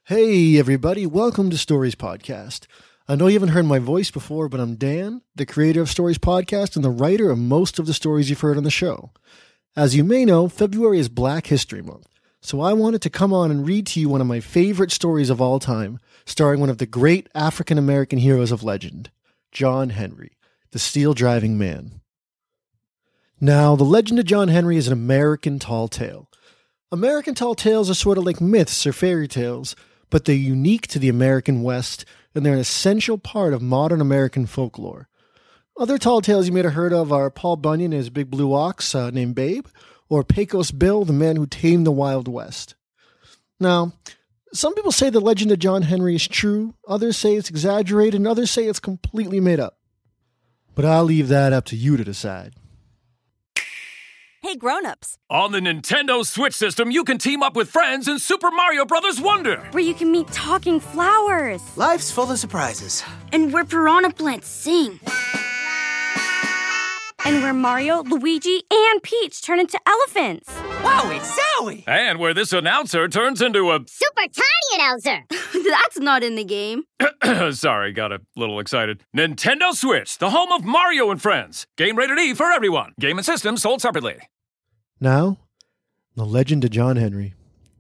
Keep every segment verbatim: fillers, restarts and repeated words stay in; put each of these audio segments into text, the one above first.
Hey everybody, welcome to Stories Podcast. I know you haven't heard my voice before, but I'm Dan, the creator of Stories Podcast and the writer of most of the stories you've heard on the show. As you may know, February is Black History Month, so I wanted to come on and read to you one of my favorite stories of all time, starring one of the great African-American heroes of legend, John Henry, the steel-driving man. Now, the legend of John Henry is an American tall tale. American tall tales are sort of like myths or fairy tales, but they're unique to the American West, and they're an essential part of modern American folklore. Other tall tales you may have heard of are Paul Bunyan and his big blue ox uh, named Babe, or Pecos Bill, the man who tamed the Wild West. Now, some people say the legend of John Henry is true, others say it's exaggerated, and others say it's completely made up. But I'll leave that up to you to decide. Hey, grown-ups. On the Nintendo Switch system, you can team up with friends in Super Mario Bros. Wonder. Where you can meet talking flowers. Life's full of surprises. And where piranha plants sing. And where Mario, Luigi, and Peach turn into elephants. Wowie zowie! And where this announcer turns into a... Super tiny announcer. That's not in the game. Sorry, got a little excited. Nintendo Switch, the home of Mario and Friends. Game rated E for everyone. Game and system sold separately. Now, the legend of John Henry.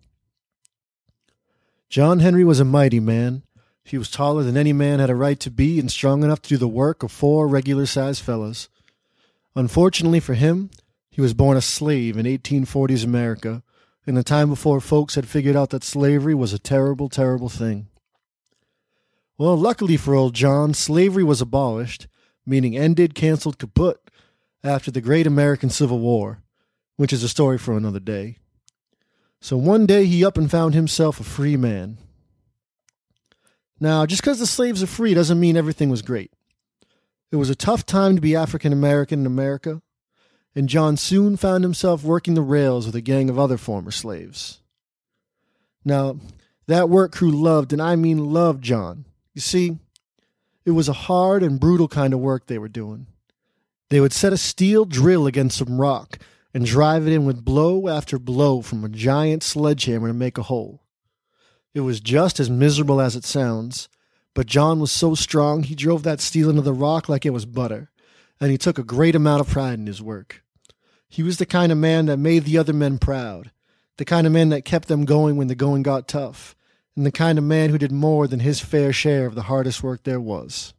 John Henry was a mighty man. He was taller than any man had a right to be and strong enough to do the work of four regular-sized fellas. Unfortunately for him, he was born a slave in eighteen forties America, in the time before folks had figured out that slavery was a terrible, terrible thing. Well, luckily for old John, slavery was abolished, meaning ended, canceled, kaput, after the Great American Civil War, which is a story for another day. So one day he up and found himself a free man. Now, just because the slaves are free doesn't mean everything was great. It was a tough time to be African American in America, and John soon found himself working the rails with a gang of other former slaves. Now, that work crew loved, and I mean loved, John. You see, it was a hard and brutal kind of work they were doing. They would set a steel drill against some rock and drive it in with blow after blow from a giant sledgehammer to make a hole. It was just as miserable as it sounds, but John was so strong he drove that steel into the rock like it was butter, and he took a great amount of pride in his work. He was the kind of man that made the other men proud, the kind of man that kept them going when the going got tough, and the kind of man who did more than his fair share of the hardest work there was.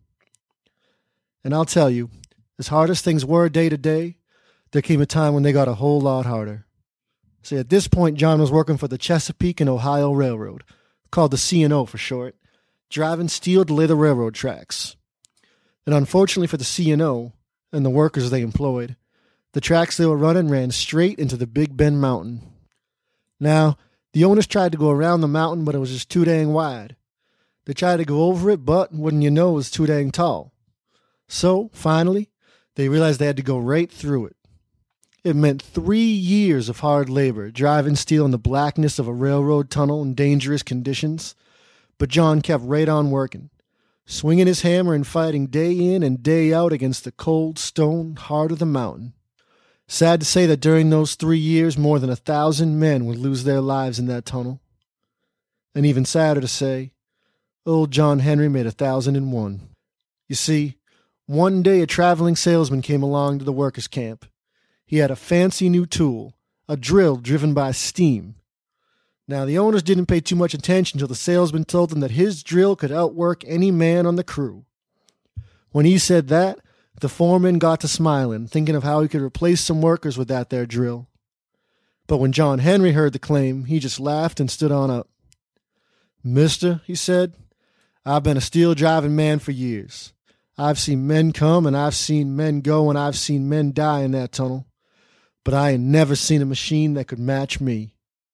And I'll tell you, as hard as things were day to day, there came a time when they got a whole lot harder. See, at this point, John was working for the Chesapeake and Ohio Railroad, called the C and O for short, driving steel to lay the railroad tracks. And unfortunately for the C and O and the workers they employed, the tracks they were running ran straight into the Big Bend Mountain. Now, the owners tried to go around the mountain, but it was just too dang wide. They tried to go over it, but wouldn't you know, it was too dang tall. So, finally, they realized they had to go right through it. It meant three years of hard labor, driving steel in the blackness of a railroad tunnel in dangerous conditions. But John kept right on working, swinging his hammer and fighting day in and day out against the cold stone heart of the mountain. Sad to say that during those three years, more than a thousand men would lose their lives in that tunnel. And even sadder to say, old John Henry made a thousand and one. You see, one day a traveling salesman came along to the workers' camp. He had a fancy new tool, a drill driven by steam. Now, the owners didn't pay too much attention until the salesman told them that his drill could outwork any man on the crew. When he said that, the foreman got to smiling, thinking of how he could replace some workers with that there drill. But when John Henry heard the claim, he just laughed and stood on up. "Mister," he said, "I've been a steel-driving man for years. I've seen men come and I've seen men go and I've seen men die in that tunnel. But I ain't never seen a machine that could match me."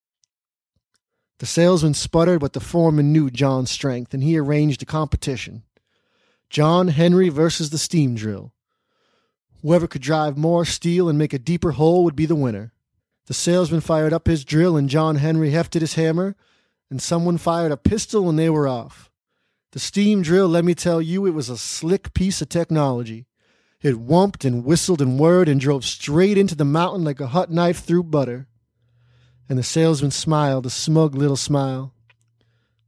The salesman sputtered, but the foreman knew John's strength, and he arranged a competition. John Henry versus the steam drill. Whoever could drive more steel and make a deeper hole would be the winner. The salesman fired up his drill, and John Henry hefted his hammer, and someone fired a pistol, and they were off. The steam drill, let me tell you, it was a slick piece of technology. It whumped and whistled and whirred and drove straight into the mountain like a hot knife through butter. And the salesman smiled, a smug little smile.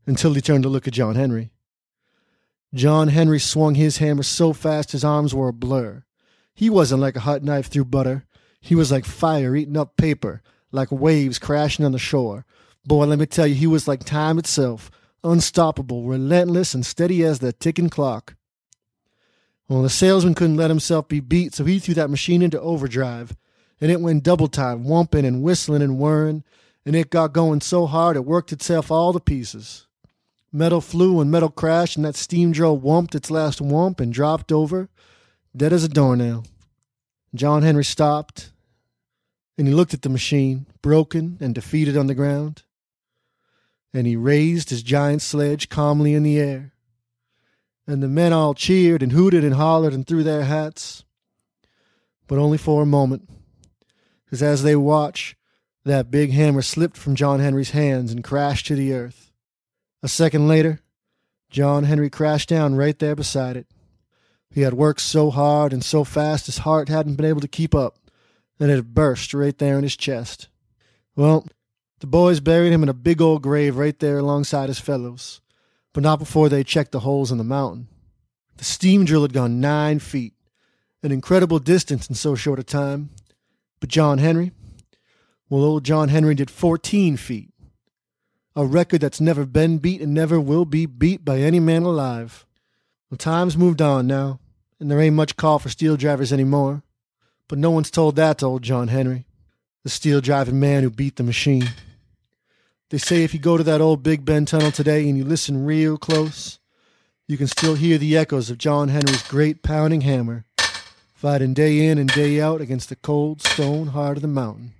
until he turned to look at John Henry. John Henry swung his hammer so fast his arms were a blur. He wasn't like a hot knife through butter. He was like fire eating up paper, like waves crashing on the shore. Boy, let me tell you, he was like time itself, unstoppable, relentless, and steady as the ticking clock. Well, the salesman couldn't let himself be beat, so he threw that machine into overdrive, and it went double time, whumping and whistling and whirring, and it got going so hard it worked itself all to pieces. Metal flew and metal crashed, and that steam drill whumped its last whump and dropped over, dead as a doornail. John Henry stopped, and he looked at the machine, broken and defeated on the ground, and he raised his giant sledge calmly in the air. And the men all cheered and hooted and hollered and threw their hats, but only for a moment, because as they watched, that big hammer slipped from John Henry's hands and crashed to the earth. A second later, John Henry crashed down right there beside it. He had worked so hard and so fast his heart hadn't been able to keep up, and it had burst right there in his chest. Well, the boys buried him in a big old grave right there alongside his fellows, but not before they checked the holes in the mountain. The steam drill had gone nine feet, an incredible distance in so short a time. But John Henry, well, old John Henry did fourteen feet, a record that's never been beat and never will be beat by any man alive. Well, time's moved on now, and there ain't much call for steel drivers anymore, but no one's told that to old John Henry, the steel driving man who beat the machine. They say if you go to that old Big Bend tunnel today and you listen real close, you can still hear the echoes of John Henry's great pounding hammer, fighting day in and day out against the cold stone heart of the mountain.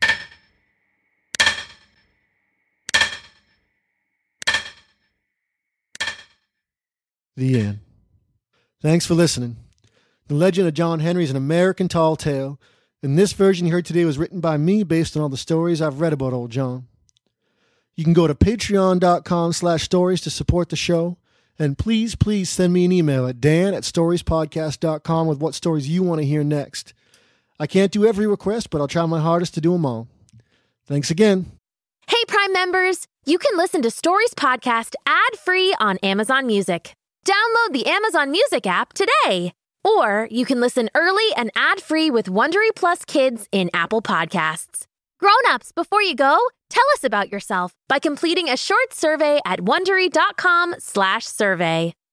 The end. Thanks for listening. The Legend of John Henry is an American tall tale, and this version you heard today was written by me based on all the stories I've read about old John. You can go to patreon.com slash stories to support the show, and please, please send me an email at dan at storiespodcast dot com with what stories you want to hear next. I can't do every request, but I'll try my hardest to do them all. Thanks again. Hey, Prime members, you can listen to Stories Podcast ad-free on Amazon Music. Download the Amazon Music app today. Or you can listen early and ad-free with Wondery Plus Kids in Apple Podcasts. Grown-ups, before you go, tell us about yourself by completing a short survey at Wondery.com slash survey.